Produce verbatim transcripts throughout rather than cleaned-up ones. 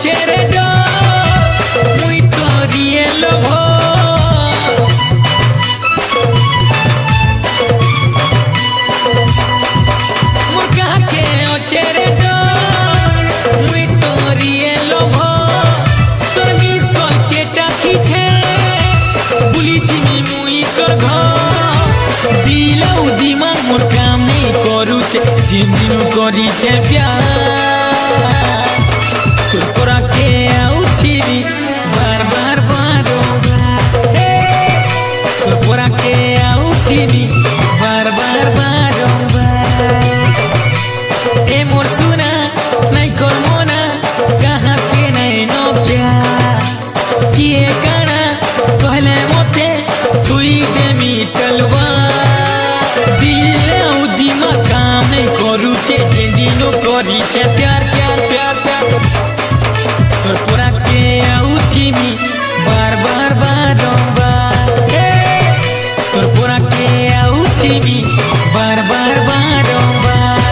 ochere do muy torielo murka ke ochere do muy torielo tor mis kol ke takhiche buli chimi muy tor ঘর দিলাও দিমাগ মোর কামে করুছে যেদিন করিছে প্যার তোর পরাকে উঠিবি বার বার বারংবার তোর পরাকে উঠিবি বার বার বারংবার এ মোর সুনা নাই করমো না কাহাকে নাই নকিয়া কিয়ে কানা কহলে মতে তুই দেমি তলবার দিলাও দিমাগ কামে করুছে যেদিন করিছে প্যার প্যার প্যার প্যার তোর পরাকে উঠিবি বার বার বারংবার তোর পরাকে উঠিবি বার বার বারংবার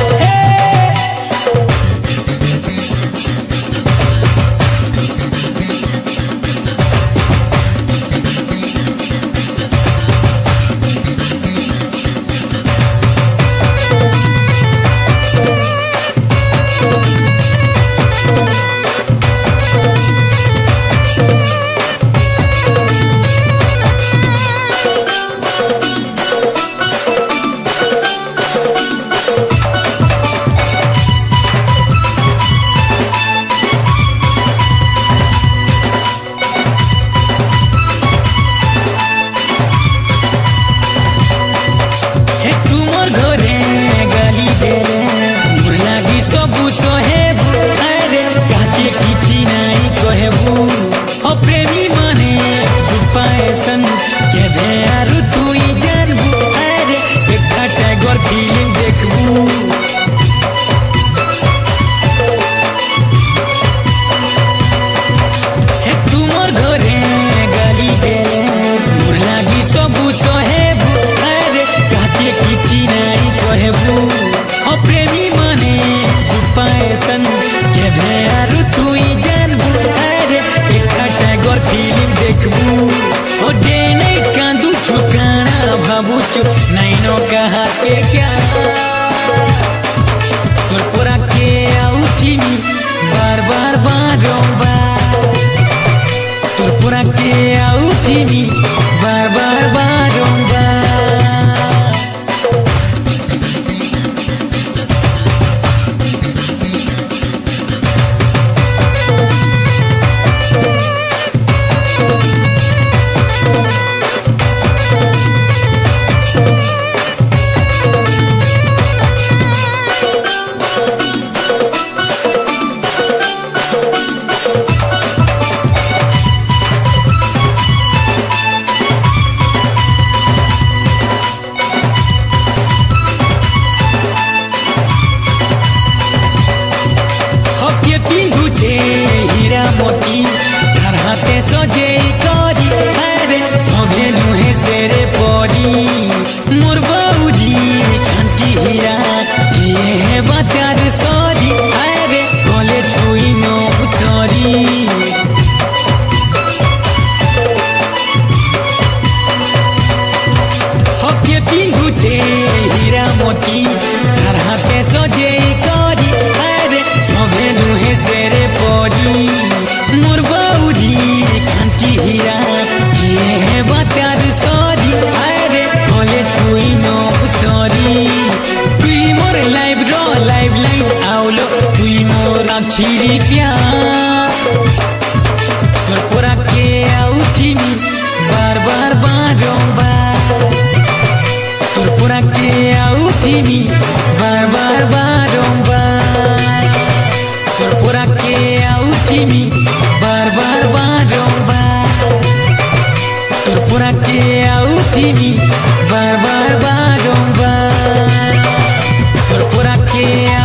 नाइनो कहा के क्या तोर पराके उठिबि बार बार बारंबार तोर पराके उठिबि बार बार बारंबार हीरा मोती तार हाथे सजे करी अरे सभे नुहे सेरे पड़ी मोर बौरी कांटी हीरा ये है बातार सरी अरे बोले तुई नो सरी हके पिंधुछे हीरा मोती तार हाथे सजे करी अरे सभे नुहे सेरे पड़ी मोर बौरी कांटी हीरा ये है बातार सरी अरे बोले तुई नो सरी तुई मोर लाइफ रो लाइफ लाइन आवलो तुई मोर आखिरी प्यार तोर पराके उठिबि बार बार बारंबार तोर पराके उठिबि बार बार बारंबार तोर पराके उठिबि बार बार बारंबार तोर पराके उठिबि बार बार बारंबार तोर पराके